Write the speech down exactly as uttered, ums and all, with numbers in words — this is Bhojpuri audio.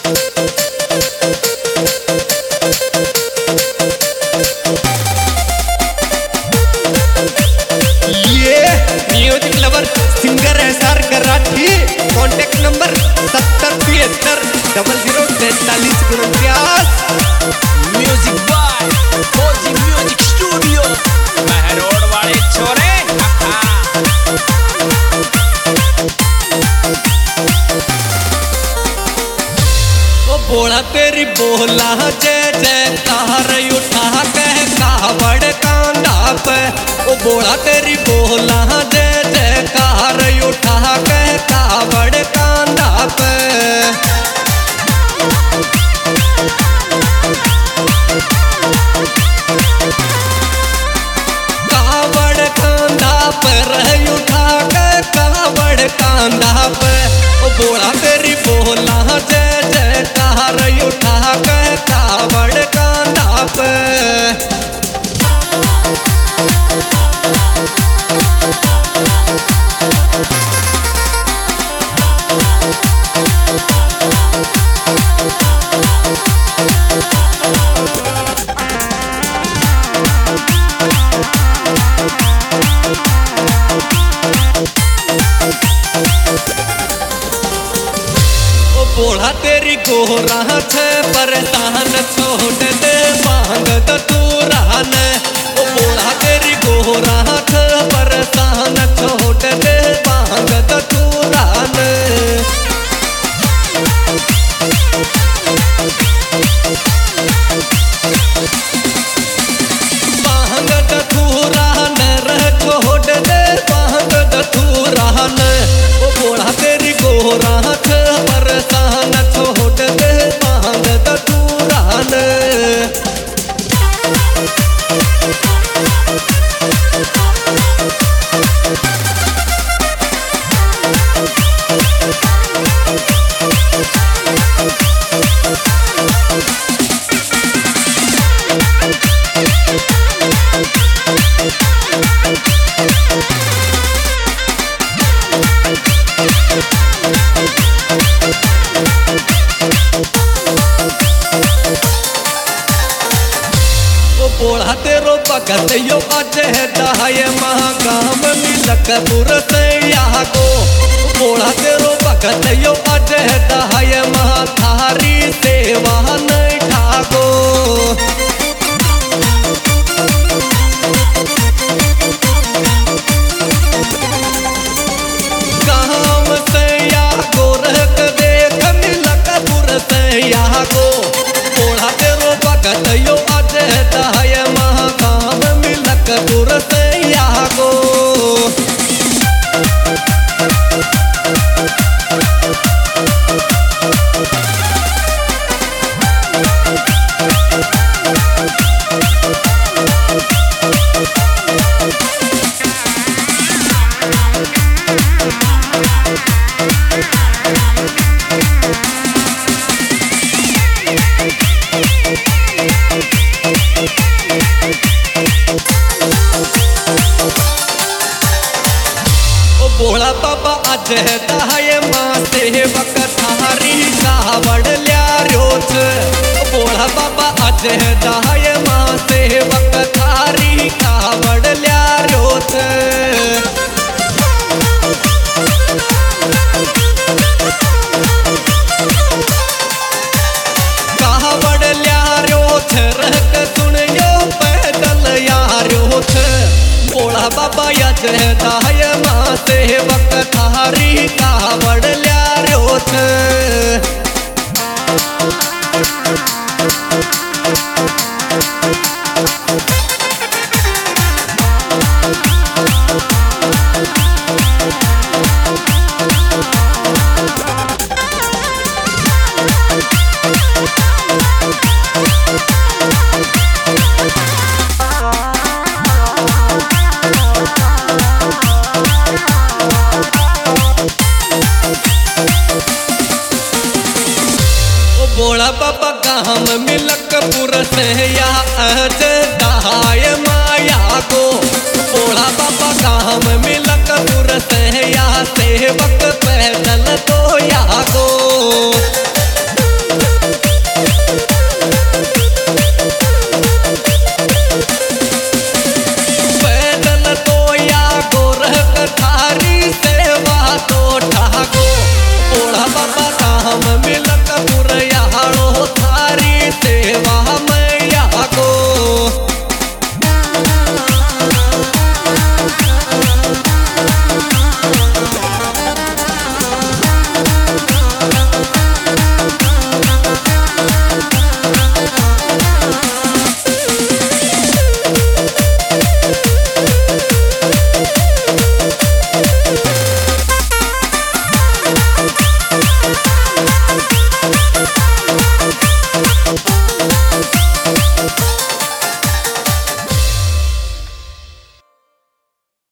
सिंगर है सार कराठी। कॉन्टेक्ट नंबर सत्तर तिहत्तर डबल जीरो तैतालीस उनचास। Music by Fauji music studio Mahrod वाले छोरे। ओ बोला तेरी बोला जय जयकार उठा कह कावड़ कांधा पे। ओ बोला तेरी बोला जय जयकार उठा कह कावड़ कांधा पे। कावड़ कांधा पर उठा कह कावड़ कांधा पे। ओ बोला तेरी बोला जय जयकार उठा कह कावड़ कांधा पे। बोला तेरी गोरा छे परेशान छोड़ दे मांग तू रहन। ओ बोला तेरी गोरा छे परेशान छोड़ दे मांग तू रहन। मांग तू रहन रह छोड़ दे मांग तू रहन। ओ बोला तेरी गोरा छे परेशान छोड़ दे मांग तू रहन। बोला तेरो भगत यो अज है दाय महाकाम मिलकपुर से यहाँ को। बोला तेरो भगत यो अज है दाय महाथारी सेवा नहीं ठाको। काम से यहाँ को रख देख मिलकपुर से यहाँ को। बोला तेरो भगत यो अज है दाय महाकाम मिलकपुर से यहाँ को। बोला बाबा अज है दाय माँ सेवक थारी कावड़ लिया रोच। बोला बाबा अज है दाय माँ सेवक थारी कावड़ लिया रोच। कावड़ लिया रोच रख सुनियो पैदल यार रोच। बोला बाबा अज है दाय माँ सेवक थारी कावड़ लिया रोच। बोला बाबा गाम मिलकपुर से या अज दाय माया को। बोला बाबा गाम मिलकपुर से या सेवक पैदल तो या को।